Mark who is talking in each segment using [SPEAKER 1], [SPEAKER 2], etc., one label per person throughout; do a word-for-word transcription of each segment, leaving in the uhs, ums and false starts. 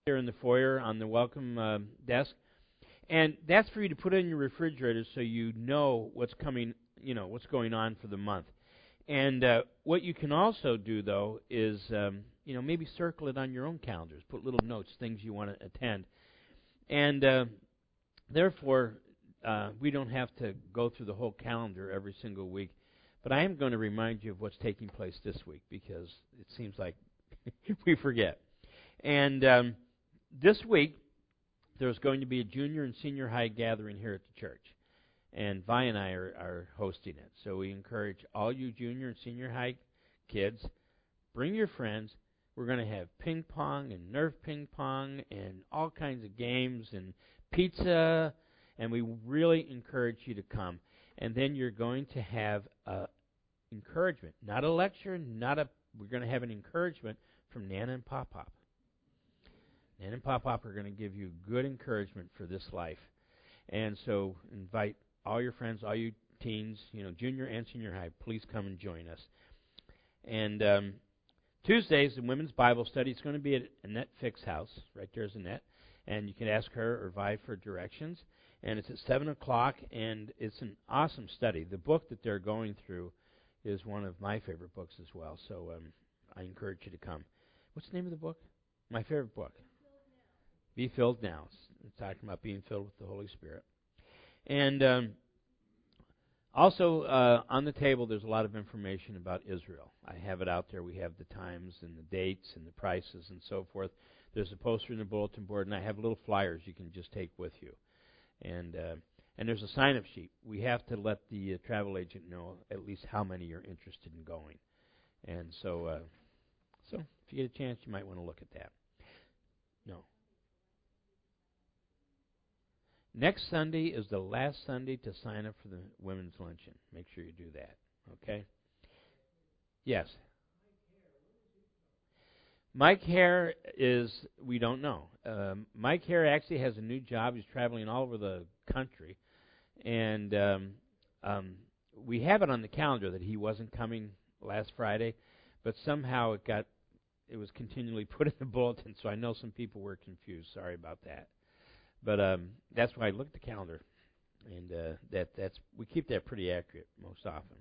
[SPEAKER 1] here in the foyer on the welcome uh, desk. And that's for you to put in your refrigerator so you know what's coming, you know, what's going on for the month. And uh, what you can also do, though, is, um, you know, maybe circle it on your own calendars. Put little notes, things you want to attend. And uh, therefore, uh, we don't have to go through the whole calendar every single week. But I am going to remind you of what's taking place this week because it seems like we forget. And um, this week, there's going to be a junior and senior high gathering here at the church. And Vi and I are, are hosting it. So we encourage all you junior and senior high kids, bring your friends. We're going to have ping pong and Nerf ping pong and all kinds of games and pizza. And we really encourage you to come. And then you're going to have uh, encouragement. Not a lecture, not a. We're going to have an encouragement from Nana and Pop Pop. Nana and Pop Pop are going to give you good encouragement for this life. And so invite all your friends, all you teens, you know, junior and senior high, please come and join us. And um, Tuesdays, the women's Bible study, it's going to be at Annette Fick's house. Right there's Annette. And you can ask her or Vi for directions. And it's at seven o'clock, and it's an awesome study. The book that they're going through is one of my favorite books as well. So um, I encourage you to come. What's the name of the book? My favorite book. Be Filled Now. It's talking about being filled with the Holy Spirit. And um, also uh, on the table, there's a lot of information about Israel. I have it out there. We have the times and the dates and the prices and so forth. There's a poster in the bulletin board, and I have little flyers you can just take with you. And uh, and there's a sign-up sheet. We have to let the uh, travel agent know at least how many are interested in going. And so, uh, so if you get a chance, you might want to look at that. No. Next Sunday is the last Sunday to sign up for the women's luncheon. Make sure you do that. Okay? Yes. Mike Hare is, we don't know. Um, Mike Hare actually has a new job. He's traveling all over the country. And um, um, we have it on the calendar that he wasn't coming last Friday, but somehow it got, it was continually put in the bulletin, so I know some people were confused. Sorry about that. But um, that's why I looked at the calendar, and uh, that that's we keep that pretty accurate most often.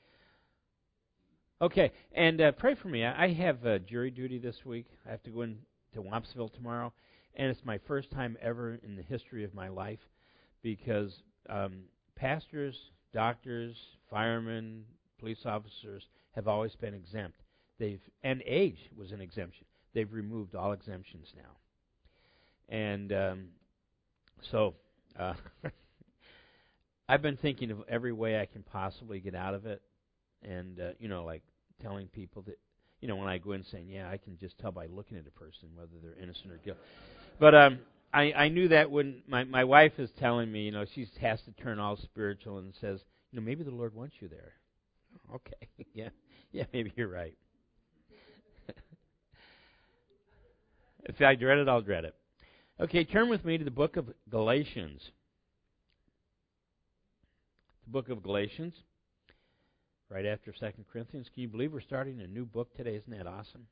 [SPEAKER 1] Okay, and uh, pray for me. I, I have uh, jury duty this week. I have to go in to Wampsville tomorrow, and it's my first time ever in the history of my life because um, pastors, doctors, firemen, police officers have always been exempt. They've and age was an exemption. They've removed all exemptions now, and um, so uh, I've been thinking of every way I can possibly get out of it. And, uh, you know, like telling people that, you know, when I go in saying, yeah, I can just tell by looking at a person whether they're innocent or guilty. But um, I, I knew that when my, my wife is telling me, you know, she has to turn all spiritual and says, you know, maybe the Lord wants you there. Okay, yeah, yeah, maybe you're right. If I dread it, I'll dread it. Okay, turn with me to the book of Galatians. The book of Galatians. Right after Second Corinthians. Can you believe we're starting a new book today? Isn't that awesome?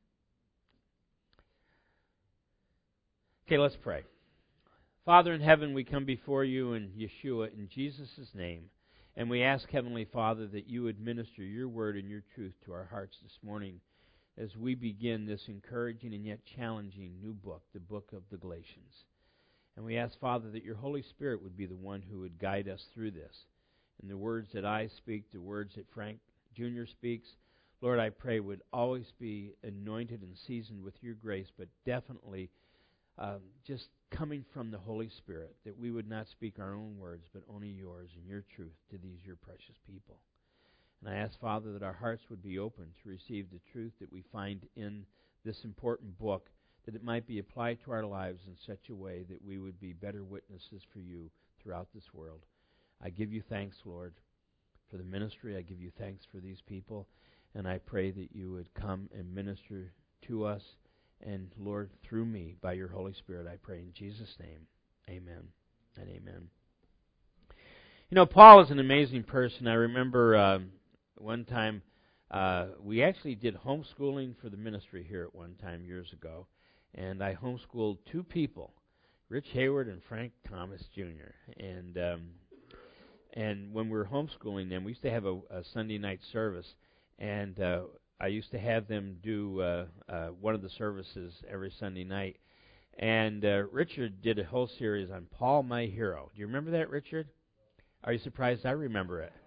[SPEAKER 1] Okay, let's pray. Father in heaven, we come before you in Yeshua, in Jesus' name, and we ask, Heavenly Father, that you administer your word and your truth to our hearts this morning as we begin this encouraging and yet challenging new book, the book of the Galatians. And we ask, Father, that your Holy Spirit would be the one who would guide us through this. And the words that I speak, the words that Frank Junior speaks, Lord, I pray would always be anointed and seasoned with your grace, but definitely um, just coming from the Holy Spirit, that we would not speak our own words, but only yours and your truth to these your precious people. And I ask, Father, that our hearts would be open to receive the truth that we find in this important book, that it might be applied to our lives in such a way that we would be better witnesses for you throughout this world. I give you thanks, Lord, for the ministry. I give you thanks for these people. And I pray that you would come and minister to us. And, Lord, through me, by your Holy Spirit, I pray in Jesus' name. Amen and amen. You know, Paul is an amazing person. I remember um, one time uh, we actually did homeschooling for the ministry here at one time years ago. and I homeschooled two people, Rich Hayward and Frank Thomas Junior And um, and when we were homeschooling them, we used to have a, a Sunday night service, and uh, I used to have them do uh, uh, one of the services every Sunday night. And uh, Richard did a whole series on Paul, my hero. Do you remember that, Richard? Are you surprised I remember it?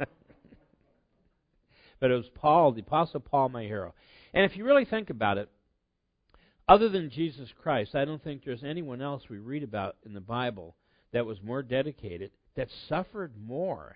[SPEAKER 1] But it was Paul, the Apostle Paul, my hero. And if you really think about it, other than Jesus Christ, I don't think there's anyone else we read about in the Bible that was more dedicated, that suffered more,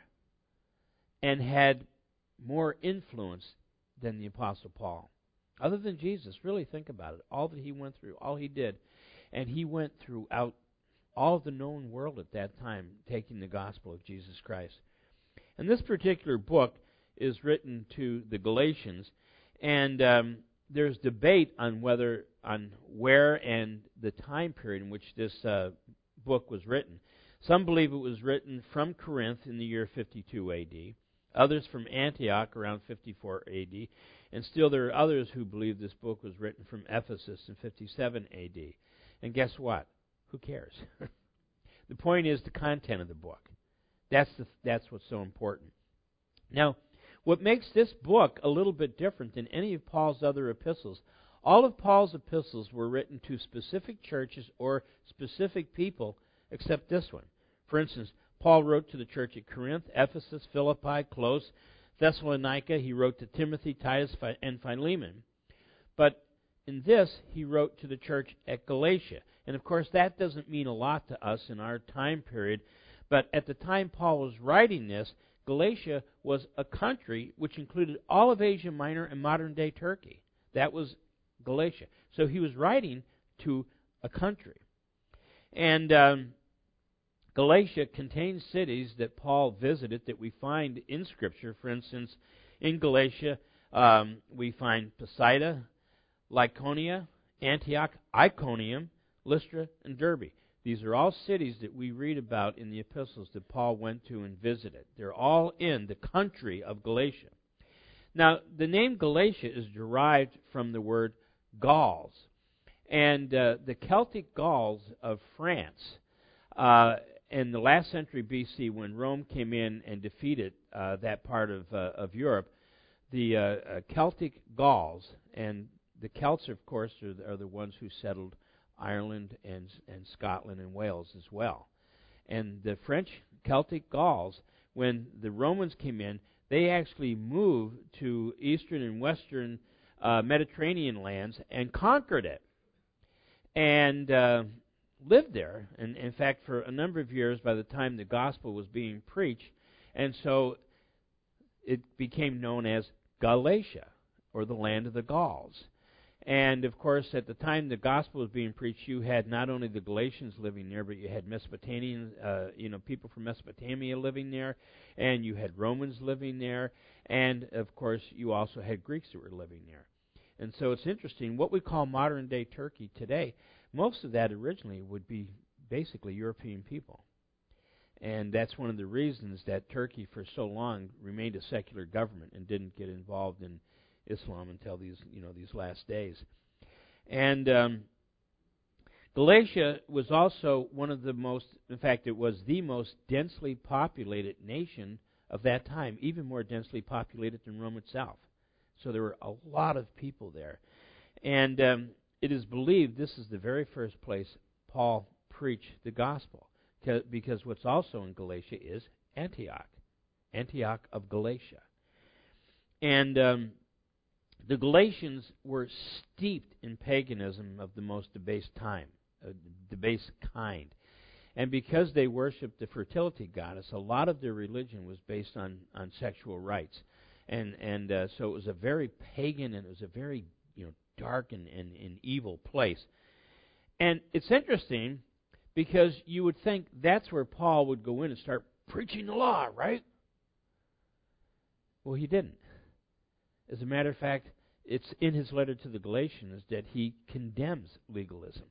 [SPEAKER 1] and had more influence than the Apostle Paul. Other than Jesus, really think about it. All that he went through, all he did. And he went throughout all of the known world at that time, taking the gospel of Jesus Christ. And this particular book is written to the Galatians, and um, there's debate on whether, on where and the time period in which this uh, book was written. Some believe it was written from Corinth in the year fifty-two A D, others from Antioch around fifty-four A D, and still there are others who believe this book was written from Ephesus in fifty-seven A D. And guess what? Who cares? The point is the content of the book. That's the, that's what's so important. Now, what makes this book a little bit different than any of Paul's other epistles, all of Paul's epistles were written to specific churches or specific people, except this one. For instance, Paul wrote to the church at Corinth, Ephesus, Philippi, Colossae, Thessalonica. He wrote to Timothy, Titus, and Philemon. But in this, he wrote to the church at Galatia. And of course, that doesn't mean a lot to us in our time period. But at the time Paul was writing this, Galatia was a country which included all of Asia Minor and modern-day Turkey. That was Galatia. So he was writing to a country. And um, Galatia contains cities that Paul visited that we find in Scripture. For instance, in Galatia, um, we find Pisidia, Lycaonia, Antioch, Iconium, Lystra, and Derbe. These are all cities that we read about in the epistles that Paul went to and visited. They're all in the country of Galatia. Now, the name Galatia is derived from the word Gauls. And uh, the Celtic Gauls of France, uh, in the last century B C, when Rome came in and defeated uh, that part of, uh, of Europe, the uh, uh, Celtic Gauls, and the Celts, of course, are the, are the ones who settled Ireland and, and Scotland and Wales as well. And the French Celtic Gauls, when the Romans came in, they actually moved to eastern and western uh, Mediterranean lands and conquered it and uh, lived there. And in fact, for a number of years, by the time the gospel was being preached, and so it became known as Galatia, or the land of the Gauls. And, of course, at the time the gospel was being preached, you had not only the Galatians living there, but you had Mesopotamian, uh, you know, people from Mesopotamia living there, and you had Romans living there, and, of course, you also had Greeks that were living there. And so it's interesting, what we call modern-day Turkey today, most of that originally would be basically European people. And that's one of the reasons that Turkey, for so long, remained a secular government and didn't get involved in Islam until these, you know, these last days. And um, Galatia was also one of the most, in fact, it was the most densely populated nation of that time, even more densely populated than Rome itself. So there were a lot of people there. And um, it is believed this is the very first place Paul preached the gospel, because what's also in Galatia is Antioch, Antioch of Galatia. And Um, The Galatians were steeped in paganism of the most debased time, uh, debased kind. And because they worshipped the fertility goddess, a lot of their religion was based on, on sexual rites. And and uh, so it was a very pagan, and it was a very, you know, dark and, and, and evil place. And it's interesting because you would think that's where Paul would go in and start preaching the law, right? Well, he didn't. As a matter of fact, it's in his letter to the Galatians that he condemns legalism.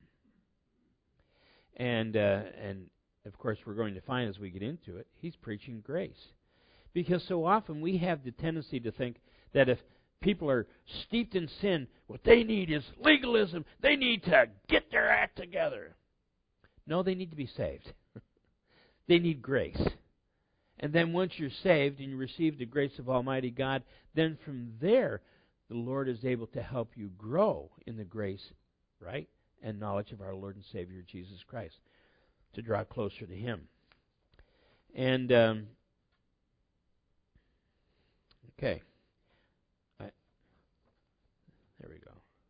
[SPEAKER 1] And, uh, and of course, we're going to find as we get into it, he's preaching grace. Because so often we have the tendency to think that if people are steeped in sin. What they need is legalism. They need to get their act together. No, they need to be saved. They need grace. And then once you're saved and you receive the grace of Almighty God, then from there, the Lord is able to help you grow in the grace, right, and knowledge of our Lord and Savior Jesus Christ, to draw closer to Him. And, um, okay. I, there we go.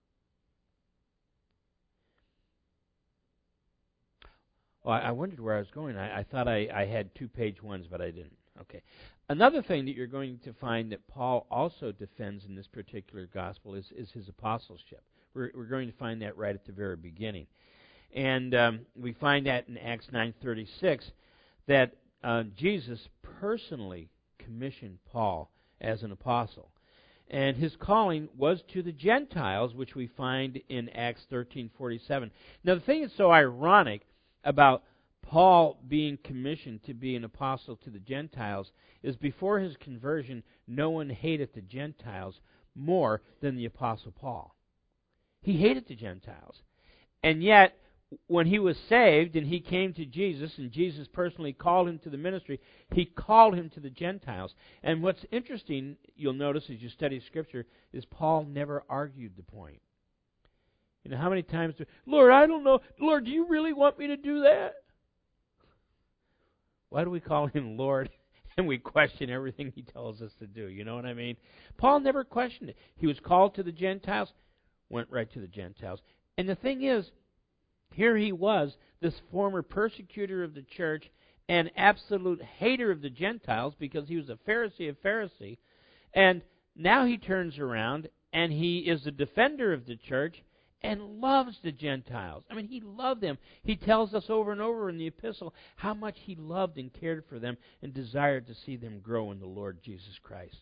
[SPEAKER 1] Well, I, I wondered where I was going. I, I thought I, I had two page ones, but I didn't. Okay. Another thing that you're going to find that Paul also defends in this particular gospel is, is his apostleship. We're, we're going to find that right at the very beginning. And um, we find that in Acts nine thirty-six, that uh, Jesus personally commissioned Paul as an apostle. And his calling was to the Gentiles, which we find in Acts thirteen forty-seven. Now, the thing that's so ironic about Paul being commissioned to be an apostle to the Gentiles is before his conversion, no one hated the Gentiles more than the apostle Paul. He hated the Gentiles. And yet, when he was saved and he came to Jesus, and Jesus personally called him to the ministry, he called him to the Gentiles. And what's interesting, you'll notice as you study Scripture, is Paul never argued the point. You know, how many times do, Lord, I don't know, Lord, do you really want me to do that? Why do we call him Lord and we question everything he tells us to do? You know what I mean? Paul never questioned it. He was called to the Gentiles, went right to the Gentiles. And the thing is, here he was, this former persecutor of the church and absolute hater of the Gentiles because he was a Pharisee of Pharisee. And now he turns around and he is a defender of the church and loves the Gentiles. I mean, he loved them. He tells us over and over in the epistle how much he loved and cared for them and desired to see them grow in the Lord Jesus Christ.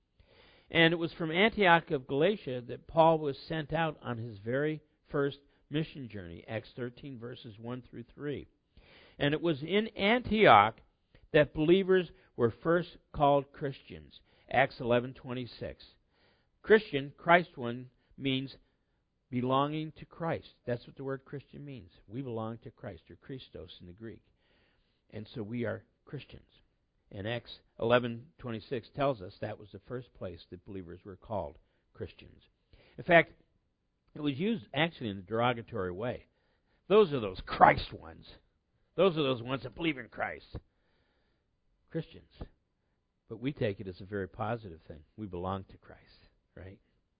[SPEAKER 1] And it was from Antioch of Galatia that Paul was sent out on his very first mission journey, Acts thirteen, verses one through three. And it was in Antioch that believers were first called Christians, Acts eleven twenty-six. Christian, Christ one, means belonging to Christ. That's what the word Christian means. We belong to Christ, or Christos in the Greek. And so we are Christians. And Acts eleven twenty-six tells us that was the first place that believers were called Christians. In fact, it was used actually in a derogatory way. Those are those Christ ones. Those are those ones that believe in Christ. Christians. But we take it as a very positive thing. We belong to Christ, right?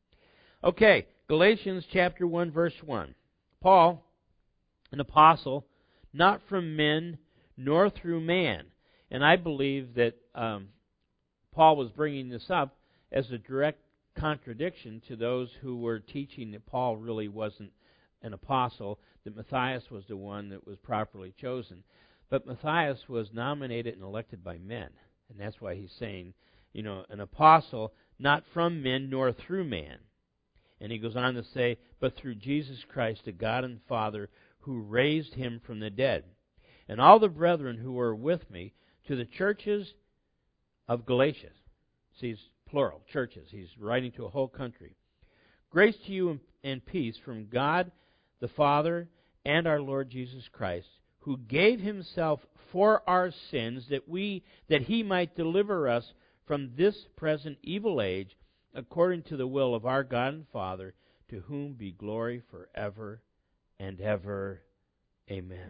[SPEAKER 1] Okay, Galatians chapter one, verse one. Paul, an apostle, not from men, nor through man. And I believe that um, Paul was bringing this up as a direct contradiction to those who were teaching that Paul really wasn't an apostle, that Matthias was the one that was properly chosen. But Matthias was nominated and elected by men. And that's why he's saying, you know, an apostle not from men nor through man. And he goes on to say, but through Jesus Christ, the God and Father, who raised him from the dead. And all the brethren who were with me, to the churches of Galatia. See, it's plural, churches. He's writing to a whole country. Grace to you and peace from God the Father and our Lord Jesus Christ, who gave himself for our sins, that we that he might deliver us from this present evil age, according to the will of our God and Father, to whom be glory forever and ever. Amen.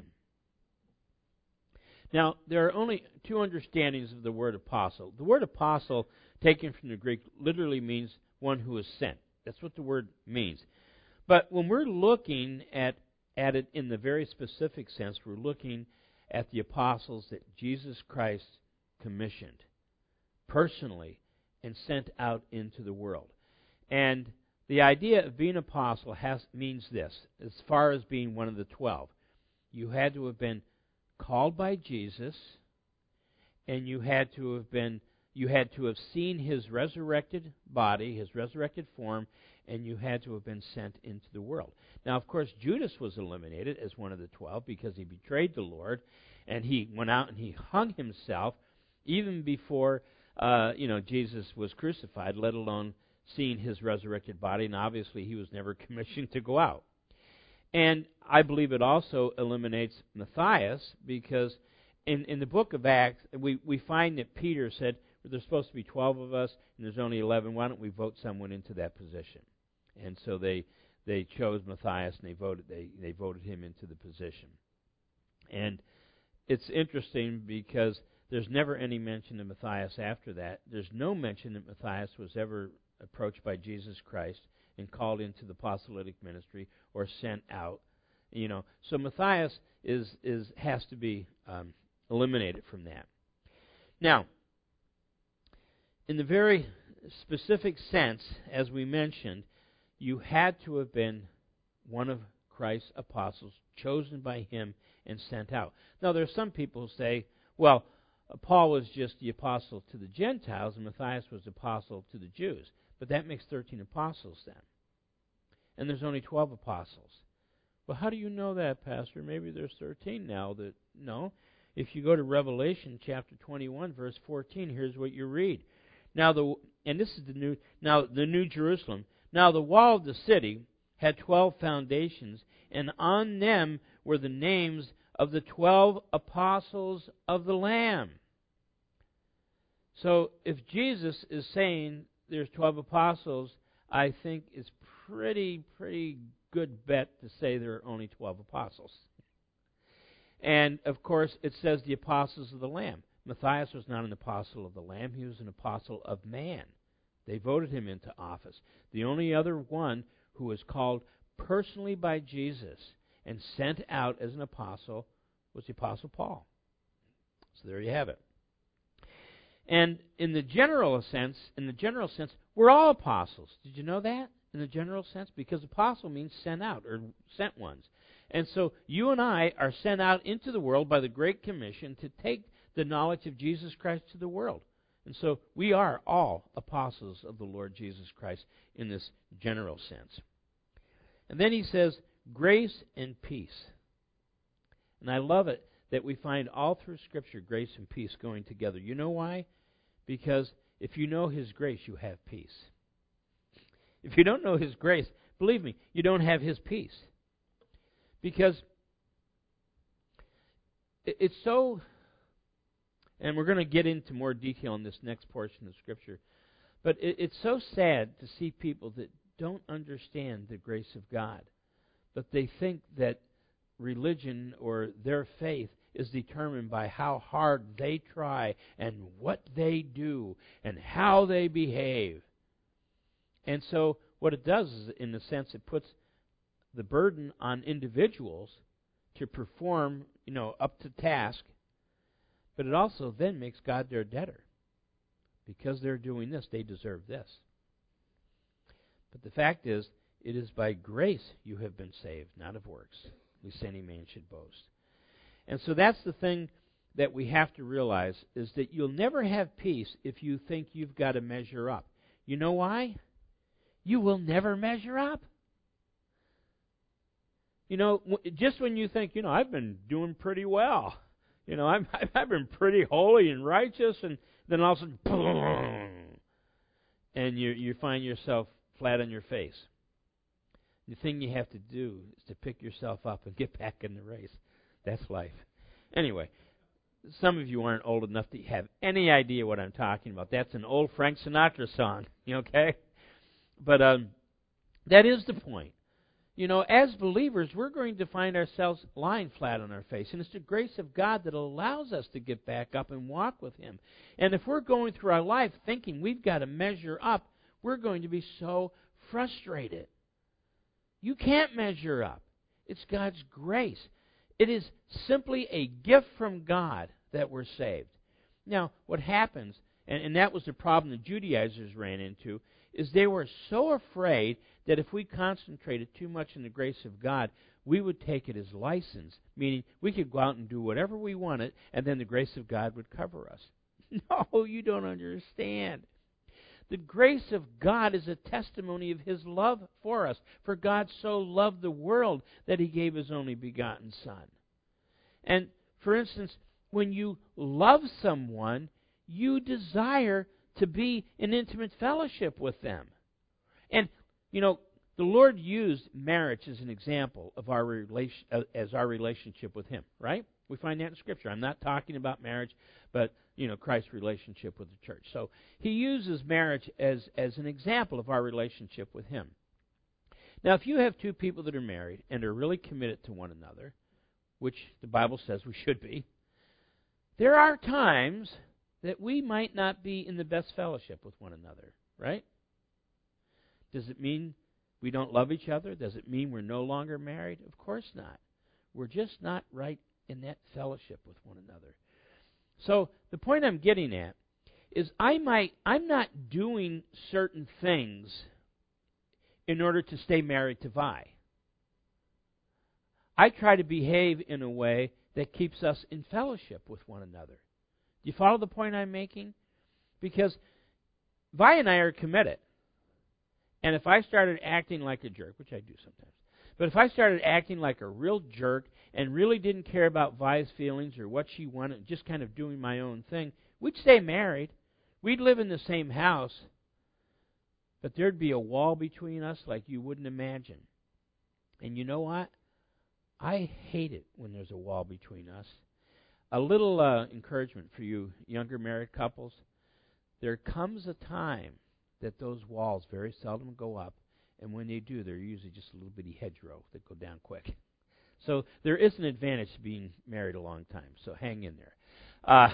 [SPEAKER 1] Now, there are only two understandings of the word apostle. The word apostle, taken from the Greek, literally means one who is sent. That's what the word means. But when we're looking at, at it in the very specific sense, we're looking at the apostles that Jesus Christ commissioned personally and sent out into the world. And the idea of being an apostle has, means this, as far as being one of the twelve. You had to have been called by Jesus, and you had to have been you had to have seen his resurrected body, his resurrected form, and you had to have been sent into the world. Now, of course, Judas was eliminated as one of the twelve because he betrayed the Lord, and he went out and he hung himself even before uh, you know Jesus was crucified, let alone seeing his resurrected body, and obviously he was never commissioned to go out. And I believe it also eliminates Matthias, because in, in the book of Acts, we, we find that Peter said, there's supposed to be twelve of us, and there's only eleven. Why don't we vote someone into that position? And so they they chose Matthias, and they voted they, they voted him into the position. And it's interesting because there's never any mention of Matthias after that. There's no mention that Matthias was ever approached by Jesus Christ and called into the apostolic ministry or sent out. You know, so Matthias is is has to be um, eliminated from that. Now, in the very specific sense, as we mentioned, you had to have been one of Christ's apostles, chosen by him and sent out. Now, there are some people who say, well, Paul was just the apostle to the Gentiles, and Matthias was the apostle to the Jews. But that makes thirteen apostles then. And there's only twelve apostles. Well, how do you know that, Pastor? Maybe there's thirteen now. That no. If you go to Revelation chapter twenty-one, verse fourteen, here's what you read. Now the and this is the new now the New Jerusalem. Now the wall of the city had twelve foundations, and on them were the names of the twelve apostles of the Lamb. So if Jesus is saying there's twelve apostles, I think it's pretty, pretty good bet to say there are only twelve apostles. And, of course, it says the apostles of the Lamb. Matthias was not an apostle of the Lamb. He was an apostle of man. They voted him into office. The only other one who was called personally by Jesus and sent out as an apostle was the Apostle Paul. So there you have it. And in the general sense, in the general sense, we're all apostles. Did you know that? In the general sense, because apostle means sent out or sent ones. And so you and I are sent out into the world by the Great Commission to take the knowledge of Jesus Christ to the world. And so we are all apostles of the Lord Jesus Christ in this general sense. And then he says, grace and peace. And I love it that we find all through Scripture grace and peace going together. You know why? Because if you know His grace, you have peace. If you don't know His grace, believe me, you don't have His peace. Because it's so, and we're going to get into more detail in this next portion of Scripture, but it's so sad to see people that don't understand the grace of God, but they think that religion or their faith is determined by how hard they try and what they do and how they behave. And so what it does is, in a sense, it puts the burden on individuals to perform, you know, up to task, but it also then makes God their debtor. Because they're doing this, they deserve this. But the fact is, it is by grace you have been saved, not of works, lest any man should boast. And so that's the thing that we have to realize, is that you'll never have peace if you think you've got to measure up. You know why? You will never measure up. You know, just when you think, you know, I've been doing pretty well. You know, I've, I've been pretty holy and righteous, and then all of a sudden, boom, and you you find yourself flat on your face. The thing you have to do is to pick yourself up and get back in the race. That's life. Anyway, some of you aren't old enough to have any idea what I'm talking about. That's an old Frank Sinatra song, okay? But um, that is the point. You know, as believers, we're going to find ourselves lying flat on our face. And it's the grace of God that allows us to get back up and walk with Him. And if we're going through our life thinking we've got to measure up, we're going to be so frustrated. You can't measure up. It's God's grace. It is simply a gift from God that we're saved. Now, what happens, and, and that was the problem the Judaizers ran into, is they were so afraid that if we concentrated too much on the grace of God, we would take it as license, meaning we could go out and do whatever we wanted, and then the grace of God would cover us. No, you don't understand. The grace of God is a testimony of His love for us. For God so loved the world that He gave His only begotten Son. And, for instance, when you love someone, you desire to be in intimate fellowship with them. And, you know, the Lord used marriage as an example of our relation, uh, as our relationship with Him, right? We find that in Scripture. I'm not talking about marriage, but, you know, Christ's relationship with the church. So He uses marriage as, as an example of our relationship with Him. Now, if you have two people that are married and are really committed to one another, which the Bible says we should be, there are times that we might not be in the best fellowship with one another, right? Does it mean we don't love each other? Does it mean we're no longer married? Of course not. We're just not right in that fellowship with one another. So the point I'm getting at is I might I'm not doing certain things in order to stay married to Vi. I try to behave in a way that keeps us in fellowship with one another. Do you follow the point I'm making? Because Vi and I are committed. And if I started acting like a jerk, which I do sometimes, but if I started acting like a real jerk and really didn't care about Vi's feelings or what she wanted, just kind of doing my own thing, we'd stay married. We'd live in the same house, but there'd be a wall between us like you wouldn't imagine. And you know what? I hate it when there's a wall between us. A little uh, encouragement for you younger married couples. There comes a time that those walls very seldom go up, and when they do, they're usually just a little bitty hedgerow that go down quick. So there is an advantage to being married a long time, so hang in there. Uh,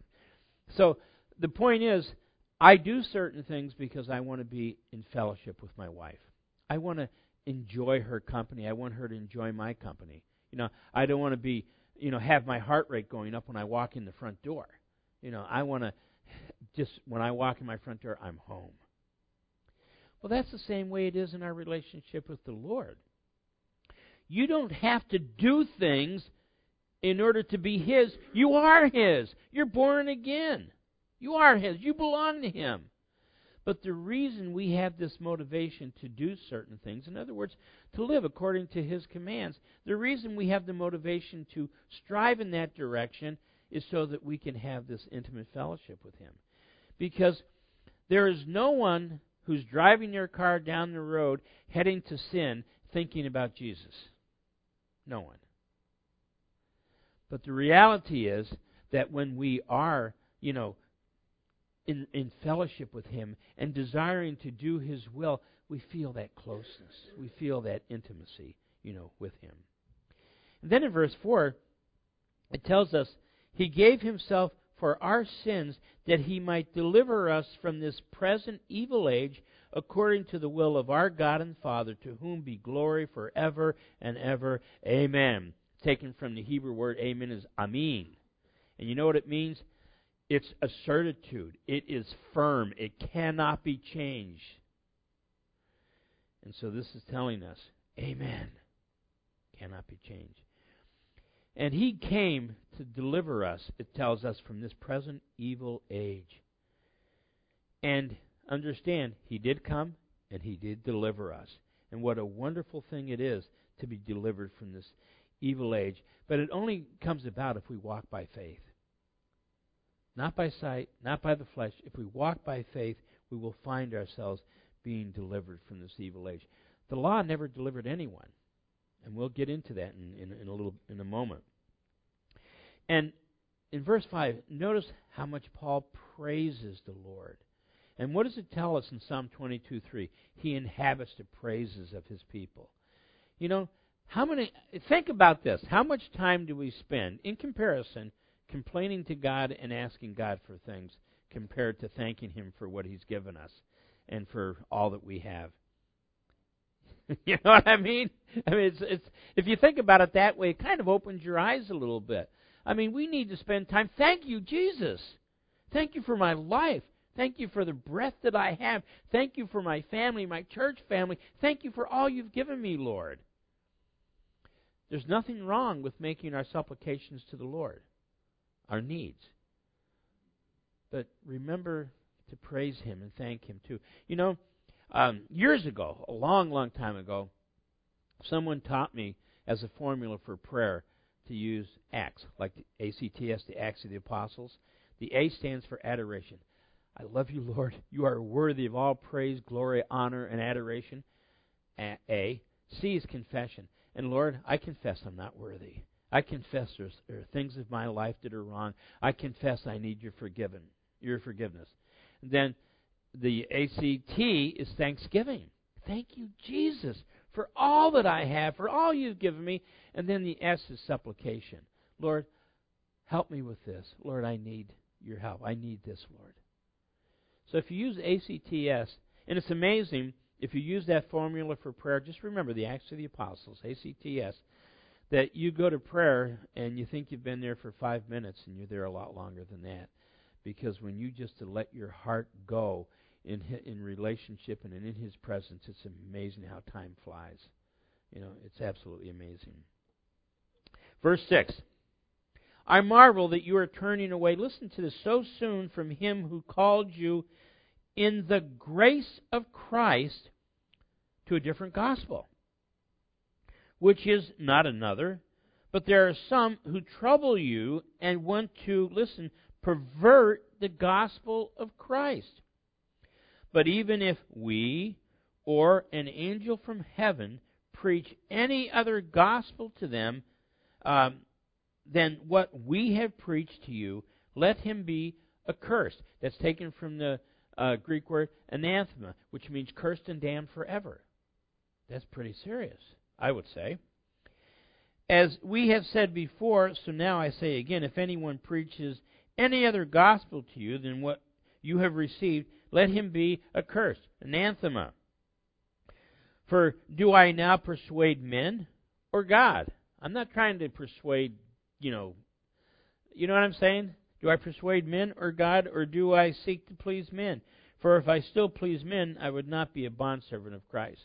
[SPEAKER 1] so the point is, I do certain things because I want to be in fellowship with my wife. I want to enjoy her company. I want her to enjoy my company. You know, I don't want to be, you know, have my heart rate going up when I walk in the front door. You know, I want to just, when I walk in my front door, I'm home. Well, that's the same way it is in our relationship with the Lord. You don't have to do things in order to be His. You are His. You're born again. You are His. You belong to Him. But the reason we have this motivation to do certain things, in other words, to live according to His commands, the reason we have the motivation to strive in that direction is so that we can have this intimate fellowship with Him. Because there is no one who's driving their car down the road heading to sin thinking about Jesus. No one. But the reality is that when we are, you know, In, in fellowship with Him and desiring to do His will, we feel that closeness. We feel that intimacy, you know, with Him. And then in verse four, it tells us, He gave Himself for our sins that He might deliver us from this present evil age according to the will of our God and Father, to whom be glory forever and ever. Amen. Taken from the Hebrew word amen is amin. And you know what it means? It's a certitude. It is firm. It cannot be changed. And so this is telling us, amen, cannot be changed. And He came to deliver us, it tells us, from this present evil age. And understand, He did come and He did deliver us. And what a wonderful thing it is to be delivered from this evil age. But it only comes about if we walk by faith. Not by sight, not by the flesh. If we walk by faith, we will find ourselves being delivered from this evil age. The law never delivered anyone, and we'll get into that in, in, in a little in a moment. And in verse five, notice how much Paul praises the Lord. And what does it tell us in Psalm twenty-two three? He inhabits the praises of His people. You know, how many? Think about this. How much time do we spend in comparison complaining to God and asking God for things compared to thanking Him for what He's given us and for all that we have? You know what I mean? I mean, it's, it's if you think about it that way, it kind of opens your eyes a little bit. I mean, we need to spend time. Thank you, Jesus. Thank you for my life. Thank you for the breath that I have. Thank you for my family, my church family. Thank you for all You've given me, Lord. There's nothing wrong with making our supplications to the Lord, our needs. But remember to praise Him and thank Him too. You know, um, years ago, a long, long time ago, someone taught me as a formula for prayer to use ACTS, like the A C T S, the Acts of the Apostles. The A stands for adoration. I love you, Lord. You are worthy of all praise, glory, honor, and adoration. A. A. C is confession. And Lord, I confess I'm not worthy. I confess there's, there are things of my life that are wrong. I confess I need your forgiven, your forgiveness. And then the A C T is thanksgiving. Thank you, Jesus, for all that I have, for all you've given me. And then the S is supplication. Lord, help me with this. Lord, I need your help. I need this, Lord. So if you use A C T S, and it's amazing, if you use that formula for prayer, just remember the Acts of the Apostles, A C T S, that you go to prayer and you think you've been there for five minutes and you're there a lot longer than that. Because when you just let your heart go in in relationship and in His presence, it's amazing how time flies. You know, it's absolutely amazing. Verse six. I marvel that you are turning away, listen to this, so soon from Him who called you in the grace of Christ to a different gospel, which is not another, but there are some who trouble you and want to, listen, pervert the gospel of Christ. But even if we or an angel from heaven preach any other gospel to them um, than what we have preached to you, let him be accursed. That's taken from the uh, Greek word anathema, which means cursed and damned forever. That's pretty serious, I would say. As we have said before, so now I say again, if anyone preaches any other gospel to you than what you have received, let him be accursed, anathema. For do I now persuade men or God? I'm not trying to persuade, you know, you know what I'm saying? Do I persuade men or God, or do I seek to please men? For if I still please men, I would not be a bondservant of Christ.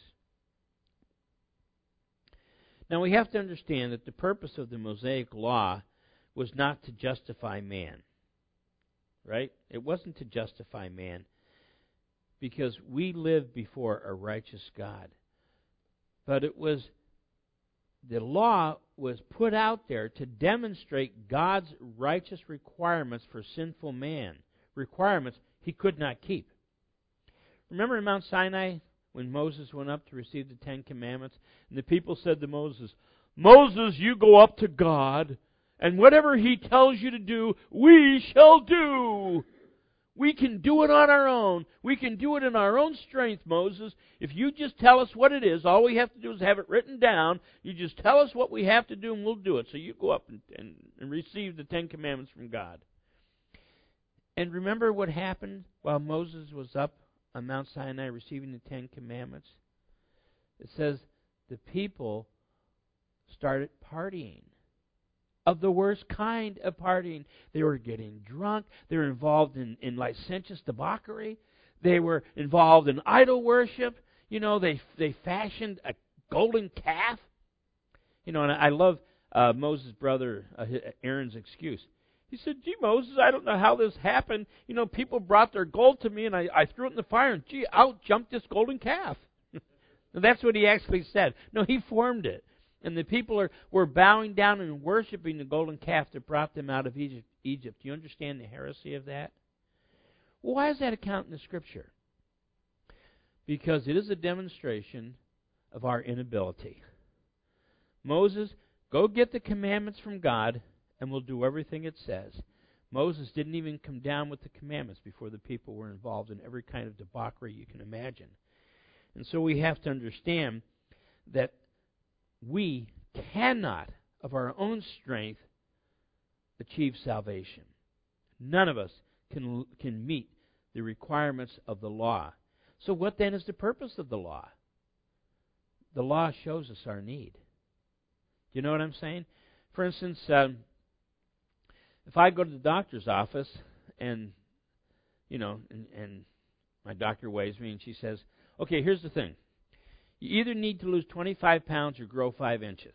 [SPEAKER 1] Now we have to understand that the purpose of the Mosaic Law was not to justify man. Right? It wasn't to justify man, because we live before a righteous God. But it was, the law was put out there to demonstrate God's righteous requirements for sinful man. Requirements he could not keep. Remember in Mount Sinai when Moses went up to receive the Ten Commandments? And the people said to Moses, Moses, you go up to God, and whatever He tells you to do, we shall do. We can do it on our own. We can do it in our own strength, Moses. If you just tell us what it is, all we have to do is have it written down. You just tell us what we have to do and we'll do it. So you go up and, and, and receive the Ten Commandments from God. And remember what happened while Moses was up on Mount Sinai receiving the Ten Commandments? It says the people started partying. Of the worst kind of partying. They were getting drunk. They were involved in, in licentious debauchery. They were involved in idol worship. You know, they they fashioned a golden calf. You know, and I love uh, Moses' brother uh, Aaron's excuse. He said, gee, Moses, I don't know how this happened. You know, people brought their gold to me, and I, I threw it in the fire, and gee, out jumped this golden calf. And that's what he actually said. No, he formed it. And the people are were bowing down and worshiping the golden calf that brought them out of Egypt. Egypt. Do you understand the heresy of that? Well, why is that account in the Scripture? Because it is a demonstration of our inability. Moses, go get the commandments from God, and we'll do everything it says. Moses didn't even come down with the commandments before the people were involved in every kind of debauchery you can imagine. And so we have to understand that we cannot, of our own strength, achieve salvation. None of us can can meet the requirements of the law. So what then is the purpose of the law? The law shows us our need. You know what I'm saying? For instance, um, if I go to the doctor's office and, you know, and, and my doctor weighs me and she says, okay, here's the thing. You either need to lose twenty-five pounds or grow five inches.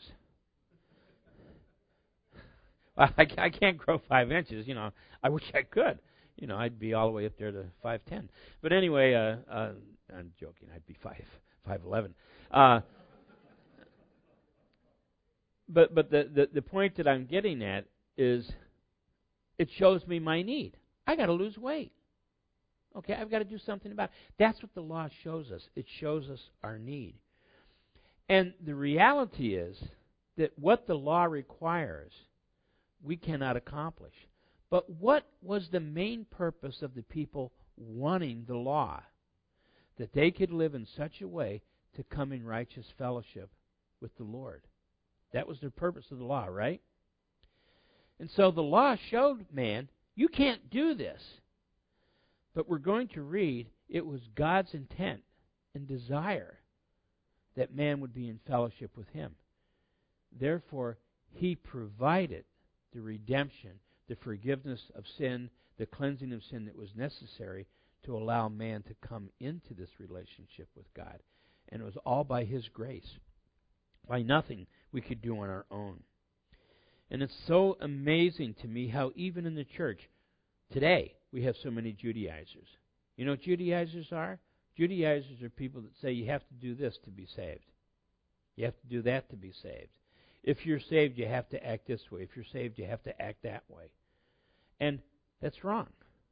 [SPEAKER 1] Well, I, I can't grow five inches, you know. I wish I could. You know, I'd be all the way up there to five ten. But anyway, uh, uh, I'm joking. I'd be five five eleven. Uh, but but the, the the point that I'm getting at is, it shows me my need. I got to lose weight. Okay, I've got to do something about it. That's what the law shows us. It shows us our need. And the reality is that what the law requires, we cannot accomplish. But what was the main purpose of the people wanting the law? That they could live in such a way to come in righteous fellowship with the Lord. That was the purpose of the law, right? And so the law showed man, you can't do this. But we're going to read it was God's intent and desire that man would be in fellowship with Him. Therefore, He provided the redemption, the forgiveness of sin, the cleansing of sin that was necessary to allow man to come into this relationship with God. And it was all by His grace, by nothing we could do on our own. And it's so amazing to me how even in the church today we have so many Judaizers. You know what Judaizers are? Judaizers are people that say you have to do this to be saved. You have to do that to be saved. If you're saved, you have to act this way. If you're saved, you have to act that way. And that's wrong.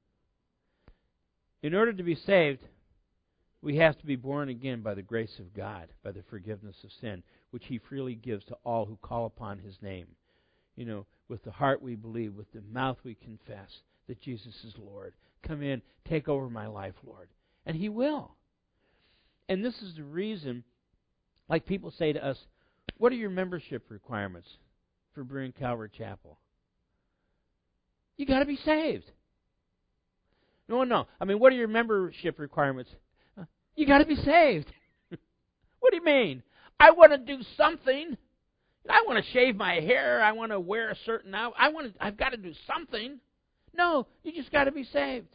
[SPEAKER 1] In order to be saved, we have to be born again by the grace of God, by the forgiveness of sin, which He freely gives to all who call upon His name. You know, with the heart we believe, with the mouth we confess that Jesus is Lord. Come in, take over my life, Lord. And He will. And this is the reason, like people say to us, what are your membership requirements for Berean Calvary Chapel? You got to be saved. No, no. I mean, what are your membership requirements? Uh, you got to be saved. What do you mean? I want to do something. I want to shave my hair. I want to wear a certain outfit. I want to. I've got to do something. No, you just got to be saved.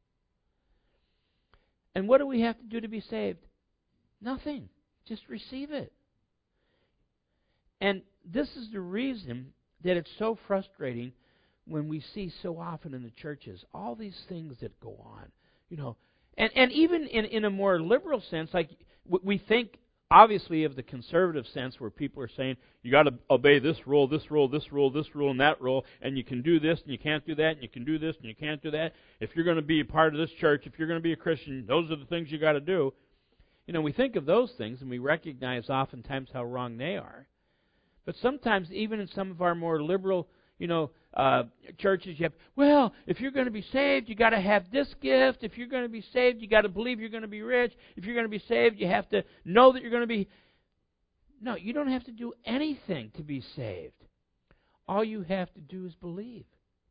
[SPEAKER 1] And what do we have to do to be saved? Nothing. Just receive it. And this is the reason that it's so frustrating when we see so often in the churches all these things that go on, you know, and and even in in a more liberal sense, like we think obviously of the conservative sense where people are saying you got to obey this rule, this rule, this rule, this rule, and that rule, and you can do this and you can't do that, and you can do this and you can't do that. If you're going to be a part of this church, if you're going to be a Christian, those are the things you got to do. You know, we think of those things and we recognize oftentimes how wrong they are. But sometimes even in some of our more liberal, you know, uh, churches, you have, well, if you're going to be saved, you got to have this gift. If you're going to be saved, you got to believe you're going to be rich. If you're going to be saved, you have to know that you're going to be. No, you don't have to do anything to be saved. All you have to do is believe.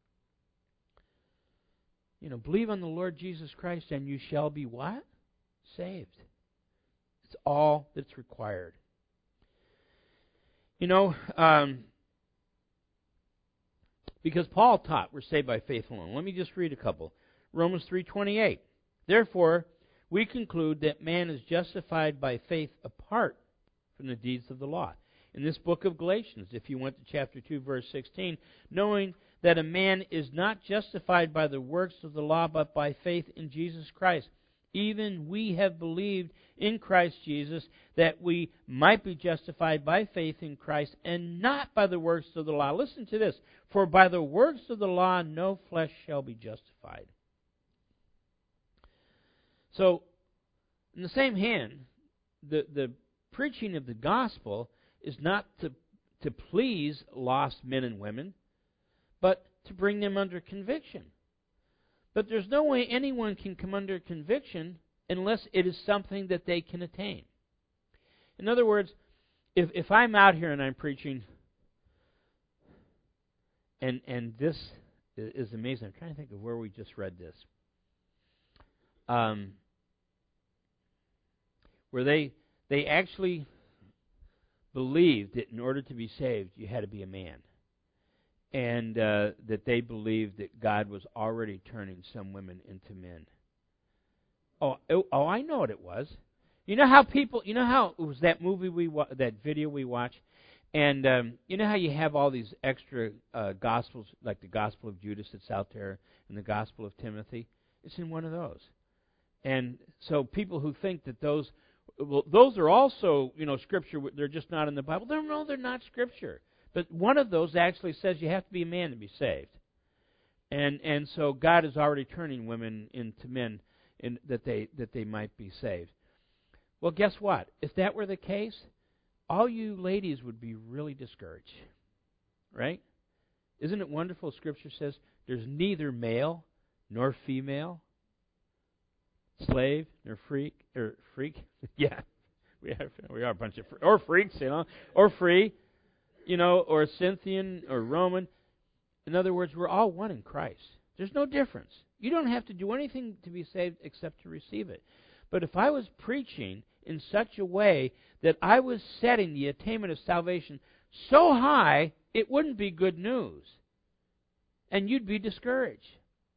[SPEAKER 1] You know, believe on the Lord Jesus Christ and you shall be what? Saved. It's all that's required. You know, um, because Paul taught we're saved by faith alone. Let me just read a couple. Romans three twenty-eight. Therefore, we conclude that man is justified by faith apart from the deeds of the law. In this book of Galatians, if you went to chapter two, verse sixteen, knowing that a man is not justified by the works of the law, but by faith in Jesus Christ. Even we have believed in Christ Jesus, that we might be justified by faith in Christ, and not by the works of the law. Listen to this. For by the works of the law no flesh shall be justified. So, in the same hand, the, the preaching of the gospel is not to, to please lost men and women, but to bring them under conviction. But there's no way anyone can come under conviction unless it is something that they can attain. In other words, if if I'm out here and I'm preaching, and and this is amazing. I'm trying to think of where we just read this. Um, where they they actually believed that in order to be saved, you had to be a man. And uh, that they believed that God was already turning some women into men. Oh, oh, oh, I know what it was. You know how people, you know how it was that movie we, wa- that video we watched, and um, you know how you have all these extra uh, gospels, like the Gospel of Judas that's out there, and the Gospel of Timothy. It's in one of those. And so people who think that those, well, those are also, you know, Scripture. They're just not in the Bible. They're, no, they're not Scripture. But one of those actually says you have to be a man to be saved. And and so God is already turning women into men. in, that they that they might be saved. Well, guess what? If that were the case, all you ladies would be really discouraged, right? Isn't it wonderful? Scripture says there's neither male nor female, slave nor freak or freak. yeah, we are we are a bunch of fre- or freaks, you know, or free, you know, or Scythian or Roman. In other words, we're all one in Christ. There's no difference. You don't have to do anything to be saved except to receive it. But if I was preaching in such a way that I was setting the attainment of salvation so high, it wouldn't be good news. And you'd be discouraged.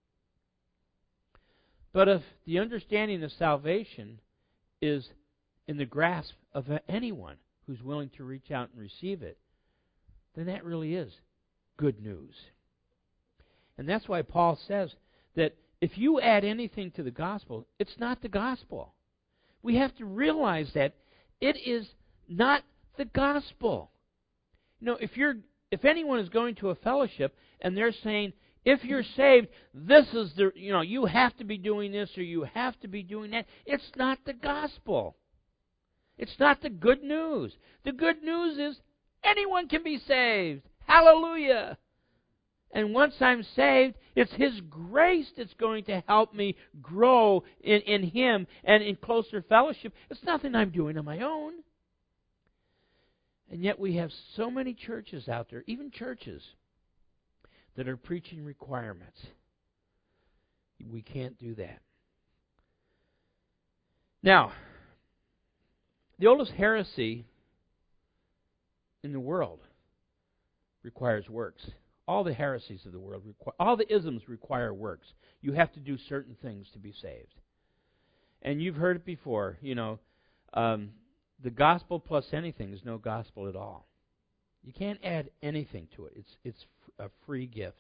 [SPEAKER 1] But if the understanding of salvation is in the grasp of anyone who's willing to reach out and receive it, then that really is good news. And that's why Paul says that if you add anything to the gospel, it's not the gospel. We have to realize that it is not the gospel. You know, if you're if anyone is going to a fellowship and they're saying, if you're saved, this is the, you know, you have to be doing this or you have to be doing that, it's not the gospel. It's not the good news. The good news is anyone can be saved. Hallelujah. And once I'm saved, it's His grace that's going to help me grow in, in Him and in closer fellowship. It's nothing I'm doing on my own. And yet we have so many churches out there, even churches, that are preaching requirements. We can't do that. Now, the oldest heresy in the world requires works. All the heresies of the world, require, all the isms require works. You have to do certain things to be saved. And you've heard it before, you know, um, the gospel plus anything is no gospel at all. You can't add anything to it. It's it's a free gift.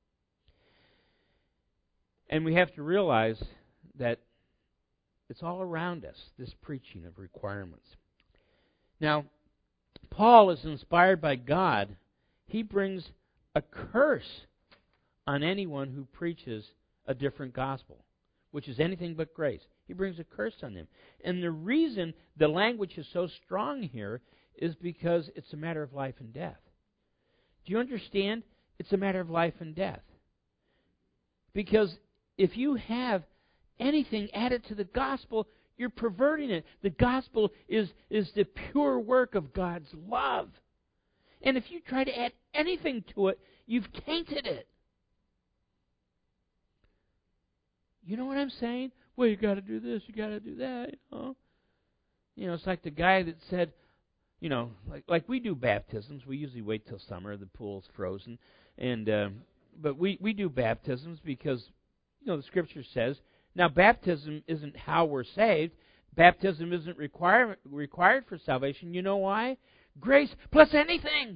[SPEAKER 1] And we have to realize that it's all around us, this preaching of requirements. Now, Paul is inspired by God. He brings a curse on anyone who preaches a different gospel, which is anything but grace. He brings a curse on them. And the reason the language is so strong here is because it's a matter of life and death. Do you understand? It's a matter of life and death. Because if you have anything added to the gospel, you're perverting it. The gospel is, is the pure work of God's love. And if you try to add anything to it, you've tainted it. You know what I'm saying? Well, you got to do this, you got to do that. You know? you know, it's like the guy that said, you know, like like we do baptisms. We usually wait till summer; the pool's frozen, and um, but we we do baptisms because you know the Scripture says. Now, baptism isn't how we're saved. Baptism isn't require, required for salvation. You know why? Grace plus anything.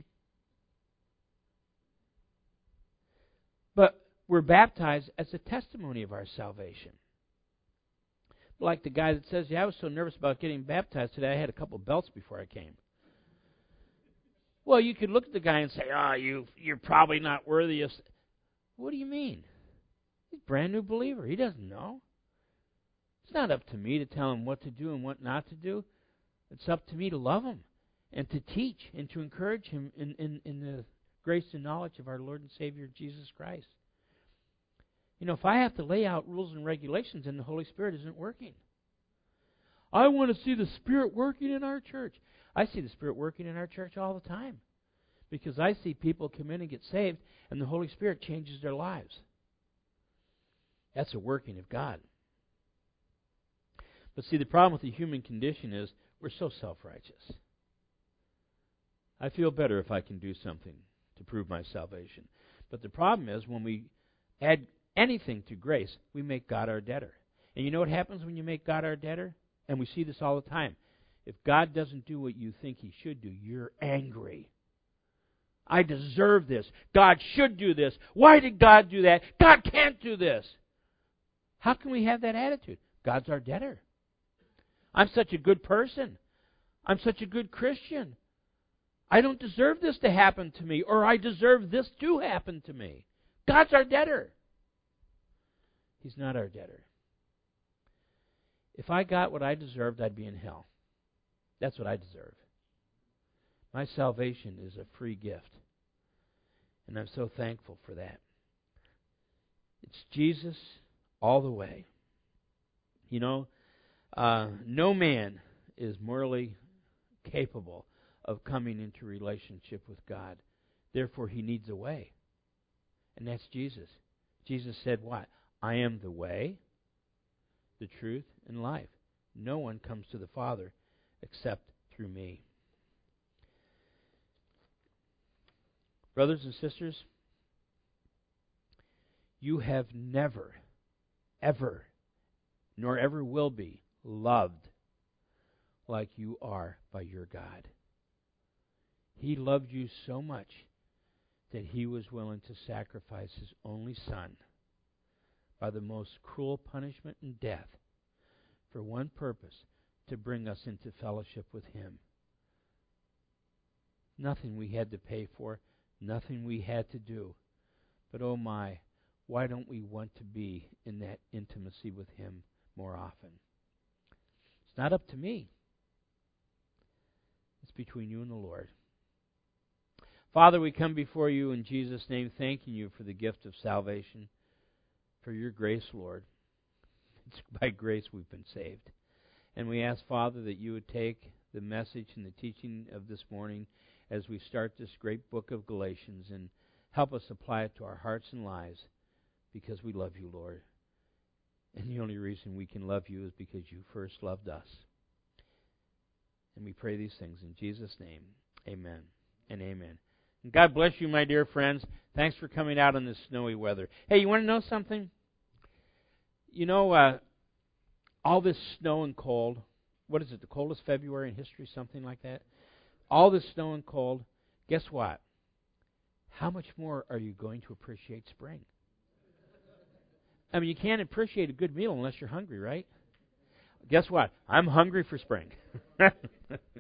[SPEAKER 1] But we're baptized as a testimony of our salvation. Like the guy that says, yeah, I was so nervous about getting baptized today, I had a couple belts before I came. Well, you could look at the guy and say, oh, you, you're probably not worthy of... What do you mean? He's a brand new believer. He doesn't know. It's not up to me to tell him what to do and what not to do. It's up to me to love him and to teach and to encourage him in, in, in the grace and knowledge of our Lord and Savior Jesus Christ. You know, if I have to lay out rules and regulations, then the Holy Spirit isn't working. I want to see the Spirit working in our church. I see the Spirit working in our church all the time because I see people come in and get saved and the Holy Spirit changes their lives. That's a working of God. But see, the problem with the human condition is we're so self-righteous. I feel better if I can do something to prove my salvation. But the problem is when we add anything to grace, we make God our debtor. And you know what happens when you make God our debtor? And we see this all the time. If God doesn't do what you think He should do, you're angry. I deserve this. God should do this. Why did God do that? God can't do this. How can we have that attitude? God's our debtor. I'm such a good person. I'm such a good Christian. I don't deserve this to happen to me, or I deserve this to happen to me. God's our debtor. He's not our debtor. If I got what I deserved, I'd be in hell. That's what I deserve. My salvation is a free gift. And I'm so thankful for that. It's Jesus all the way. You know, uh, no man is morally capable of coming into relationship with God. Therefore, he needs a way. And that's Jesus. Jesus said what? I am the way, the truth, and life. No one comes to the Father except through me. Brothers and sisters, you have never, ever, nor ever will be loved like you are by your God. He loved you so much that He was willing to sacrifice His only Son by the most cruel punishment and death for one purpose, to bring us into fellowship with Him. Nothing we had to pay for, nothing we had to do. But oh my, why don't we want to be in that intimacy with Him more often? It's not up to me. It's between you and the Lord. Father, we come before you in Jesus' name, thanking you for the gift of salvation, for your grace, Lord. It's by grace we've been saved. And we ask, Father, that you would take the message and the teaching of this morning as we start this great book of Galatians and help us apply it to our hearts and lives, because we love you, Lord. And the only reason we can love you is because you first loved us. And we pray these things in Jesus' name. Amen and amen. And God bless you, my dear friends. Thanks for coming out in this snowy weather. Hey, you want to know something? You know, uh, all this snow and cold, what is it, the coldest February in history, something like that? All this snow and cold, guess what? How much more are you going to appreciate spring? I mean, you can't appreciate a good meal unless you're hungry, right? Guess what? I'm hungry for spring.